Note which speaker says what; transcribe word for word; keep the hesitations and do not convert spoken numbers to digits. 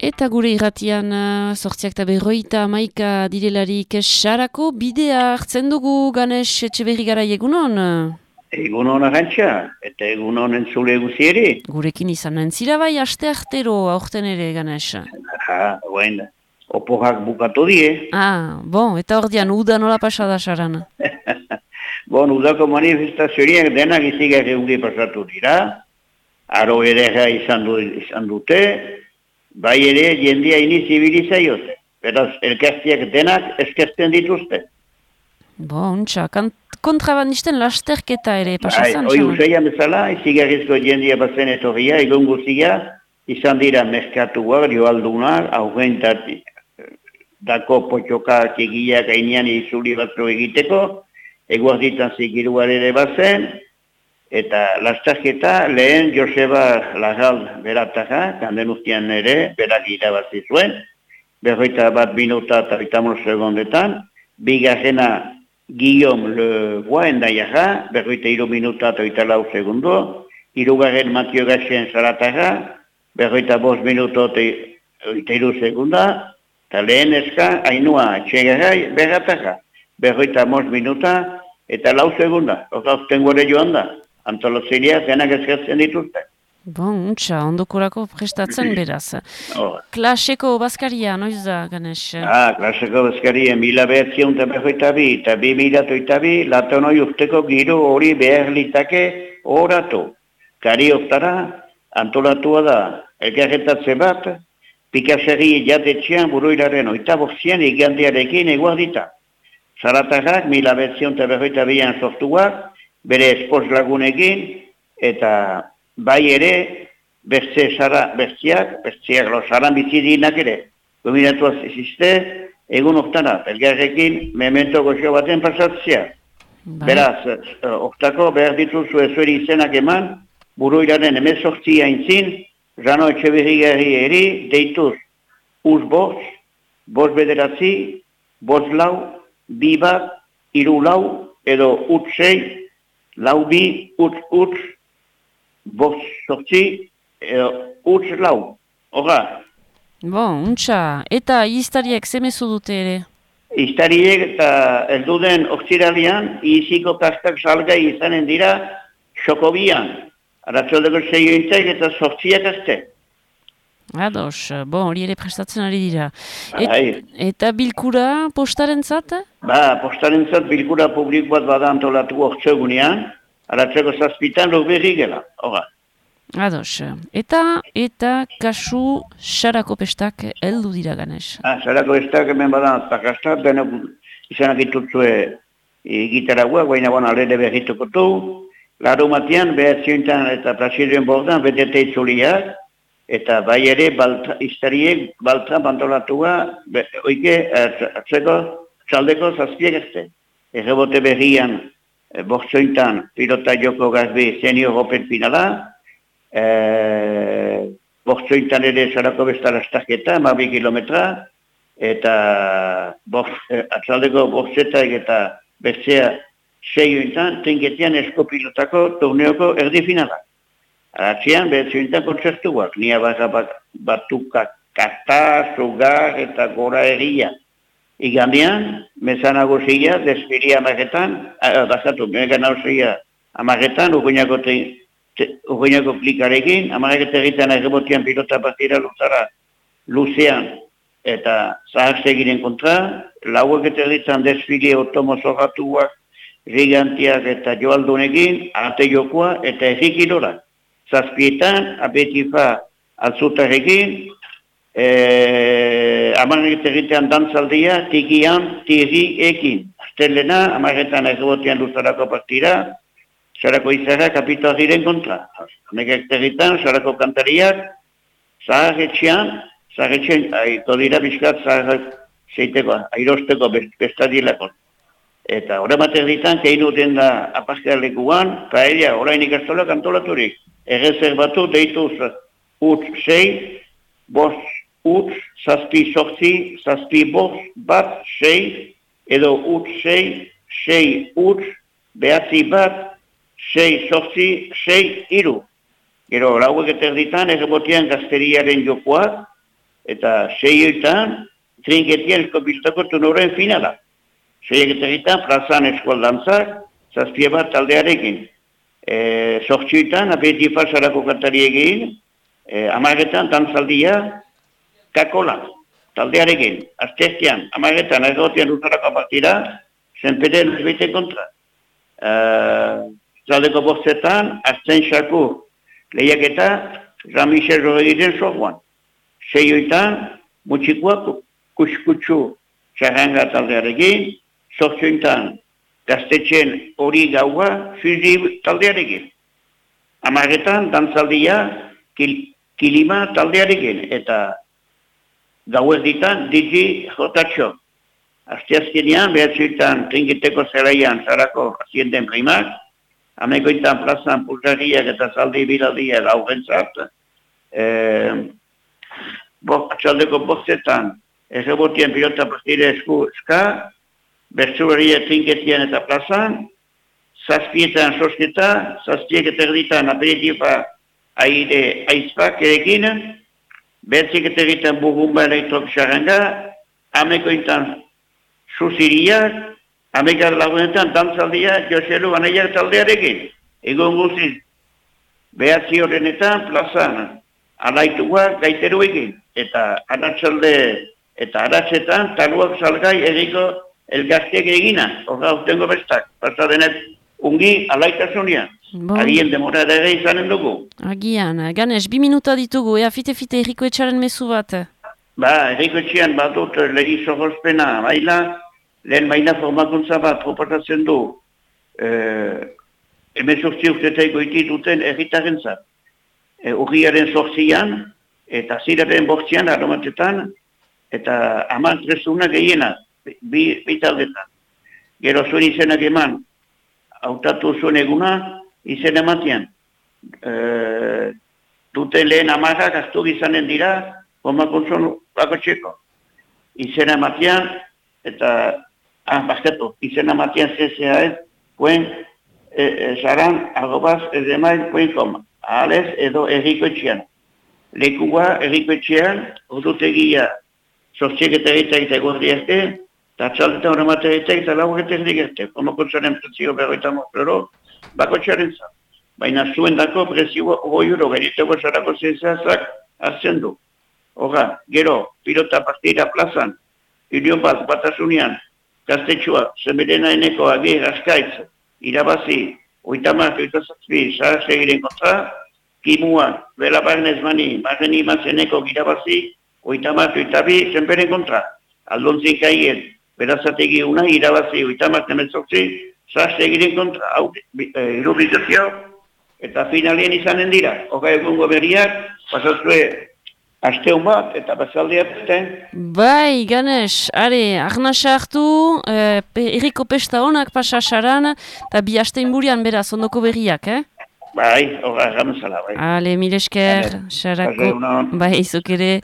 Speaker 1: Eta gure irratian sortziak eta berroita amaika direlarik sarako bidea hartzen dugu Ganes Etxeberri Garai egunon?
Speaker 2: Egunon arantxa, eta egunon entzule guzieri.
Speaker 1: Gurekin izan entzira bai aste artero aurten ere Ganes.
Speaker 2: Ha, guen, oporak bukatu die.
Speaker 1: Ah, bon, eta ordean uda nola pasada saran?
Speaker 2: Bon, udako manifestazioak denak izigarri ungi pasatu dira. Aro ere izan, du, izan dute. Bai ere, jendia inizibiliza jote. Beraz, elkartiak denak eskertzen dituzte.
Speaker 1: Bo, untxa, kontrabandisten lasterketa ere pasazan.
Speaker 2: Hoi usaian bezala, izigarrizko jendia bazen etorria, egon guzia, izan dira merkatuak, joaldunak, aurrentatik, dako potxokak egiak ainean izuli batzu egiteko, eguarditan zikiruar ere bazen, eta lasterketa lehen Joseba Lagal berataka, kanden ustian ere, berak irabazi zuen, berroita bat minuta eta bitamol segundetan, bigarrena Guillaume Le Bois endaiaga, berroita iru minuta eta italau segundo, irugarren Matio Gaxen zarataga, berroita bost minuto eta iru segunda, eta lehen eska, hainua txegarai berataka, berroita bost minuta eta lau segunda, eta tengo ere joan da. Antolotzeria zenak eskertzen dituzte.
Speaker 1: Bon, untxa, ondokorako prestatzen beraz.
Speaker 2: Oh.
Speaker 1: Klaseko bazkaria, noiz da, Ganes?
Speaker 2: Ah, klaseko bazkaria, mila behatzion eta berroita bi, eta bi mila toita bi, latonoi urteko giro hori behar litake horatu. Kari oftara, antolatua da, elkarretatze bat, pikaseri jatetxean buruilaren oita bortzian igandiarekin eguardita. Zaratarrak, mila behatzion eta berroita bian sortuak, bere espoz lagunekin, eta bai ere, bertze zara, bertziak, bertziak lo zaran bizidinak ere, gominatuaz izizte, egun oktana, elgarrekin, memento goxo baten pasatzea. Bai. Beraz, oktako behar dituzu ezueri izenak eman, buruilaren emezortzi haintzin, Jano Etxeberri Garai eri, deituz, uz bost, bost bederatzi, bost lau, bi bat, hiru lau, edo ut sei, lau bi, utz, utz, bost sortzi, edo utz lau. Horra.
Speaker 1: Bon, untxa. Eta iztariek zemezu dute ere?
Speaker 2: Iztariek eta elduden okziralian, iziko kastak salgai izanen dira xokobian. Aratzodeko zeiointzak eta sortziak azte.
Speaker 1: Ados, bon, hori ere prestatzen ari dira. Et, eta bilkura postaren zat?
Speaker 2: Ba, postaren zat bilkura publik bat bada antolatu ortsegunean, aratzeko zazpitan lor berri gela, horra.
Speaker 1: Ados, eta, eta kasu sarako pestak heldu dira Ganes.
Speaker 2: Ah, sarako pestak hemen bada pakastak, denok izanak itutzue gitaragua, guaina bona lehre berrituko du, laro matian, behatziointan eta plasiduen bordan, betete itzuliak, eta bai ere, balta, iztariek, balta bantolatua, be, oike, atzeko, txaldeko zazpiek ezte. Errebote berrian, e, bortzointan, pilota joko gazbe senior open finala, e, bortzointan ere zarako bestara estaketa, mabi kilometra, eta bort, e, atzaldeko bortzetak eta bestea seiointan, tenketian esko pilotako torneoko erdi finala. Aratzean, behetzuintan kontzertuak, nia baza batuka kata, zugar eta gora egia. Igandean, mezanago zeia, desfiri amaretan, bazatu, megan hau zeia amaretan, ugoinako klikarekin, amaret erritan errebotian pilota partira luzara luzean eta zahar segiren kontra, lauak eta erritan desfili otomozoratuak, gigantiak eta joaldunekin, arte jokoa eta errikilora. Zazpietan, apetifa altzutarekin, eh, amaret egitean dantzaldia, tikian, tiri ekin. Aztelena, amaretan errebotean luzarako partira, zarako izara kapitoa ziren kontra. Nekak egitean, zarako kantariak, zaharretxean, zaharretxean, aito dira bizkat zaharret zeiteko, airosteko bestadilako. Eta horremat egitean, keinu den da apazkalekuan, paella, orain ikastolak antolaturik. Errezerbatu deituz utz sei, bost utz, zazpi sortzi, zazpi bost, bat, sei, edo utz sei, sei utz, behatzi bat, sei sortzi, sei iru. Gero, lauek eta erditan, errebotean gazteriaren jokoak, eta seioetan, trinketien eskopistako tunoren finala. Seiek eta egitan, plazan eskualdantzak, zazpie bat taldearekin. E, Zortxuetan, apetifa sarako kantari egin, e, amaretan, tantzaldia, kakola, taldearekin. Azteztian, amaretan, agotian utarako partida, zenpeten ezbete kontra. E, Zaldeko bostetan, azten xaku, lehiaketa, Jean-Michel Rodriguezen sojuan. Seioetan, mutxikoak kuskutsu txarranga taldearekin, Zortxuetan, gaztetxen hori gaua, fuzi taldearekin. Amaretan, dantzaldia, kil, kilima taldearekin, eta gauez ditan, digi jotatxo. Asteazkenean, behatzuetan, trinketeko zelaian, zarako azienden primak, amekoetan plazan pulsariak eta zaldi bilaldia laurentzat, e, bo, atxaldeko bostetan, errebotien pilota partide esku eska, bertsuaria trinketien eta plazan, zazpietan sosketa, zazpiek eta erditan aperitifa aire aizpak erekin, bertzik eta erditan burgumba elektrok xaranga, amekoetan susiriak, amekar lagunetan dantzaldia Joselu Anaiak taldearekin. Egon guziz, behatzi horrenetan plazan, alaituak gaiteruekin, eta aratsalde eta aratsetan taluak salgai eriko elgaztiak egina, horra urtengo bestak, pasadenet ungi alaitasunean. Bon. Agien demora ere izanen dugu.
Speaker 1: Agian, Ganes, bi minuta ditugu, ea fite-fite Eriko Etxaren mezu bat.
Speaker 2: Ba, Eriko Etxean badut legi zorrozpena, baila, lehen baina formakuntza bat proposatzen du, eh, emezortzi urtetaiko iti duten erritaren zat. E, urriaren zortzian, eta ziraren bortzian, aromatetan, eta aman tresuna gehiena, bi, bi taldetan. Gero zuen izenak eman, hautatu zuen eguna, izen ematean. E, duten lehen amarrak hartu izanen dira, formakuntzon bako txeko. Izen ematean, eta, ah, bazkatu, izen ematean zezea ez, puen, zaran, e, arrobaz, edemail, puen koma. Ahalez edo Eriko Etxean. Lekua Eriko Etxean, ordutegia, sortziek eta egitek eta gordi arte, eta txaldetan horremate egitek eta lau egitek digerte. Komokotzaren prezio berroita mostrero, bako txaren zan. Baina zuen dako prezio goi euro, geriteko zarako zezazak hartzen du. Horra, gero, pilota partida plazan, Irion bat, batasunean, gaztetxua, zemerena eneko agir askaitz, irabazi, oitamak, oitazazpi, zahar segiren kontra, kimua, bela barnez mani, marreni mazeneko girabazi, oitamak, oitabi, zenperen kontra. Aldontzin kaien, berazategi una, irabazi, oitamak, nemetzortzi, zahar segiren kontra. Hau, irubrizazio, eta finalien izanen dira. Hoga egungo berriak, pasazue, asteun bat, eta bazaldiak ezten.
Speaker 1: Bai, Ganes, are, arnasa hartu, eh, Eriko Pesta honak pasasaran, eta bi astein burian beraz, ondoko berriak, eh?
Speaker 2: Bai, horra, gamezala, bai.
Speaker 1: Ale, mil esker, xarako, bai, izok ere.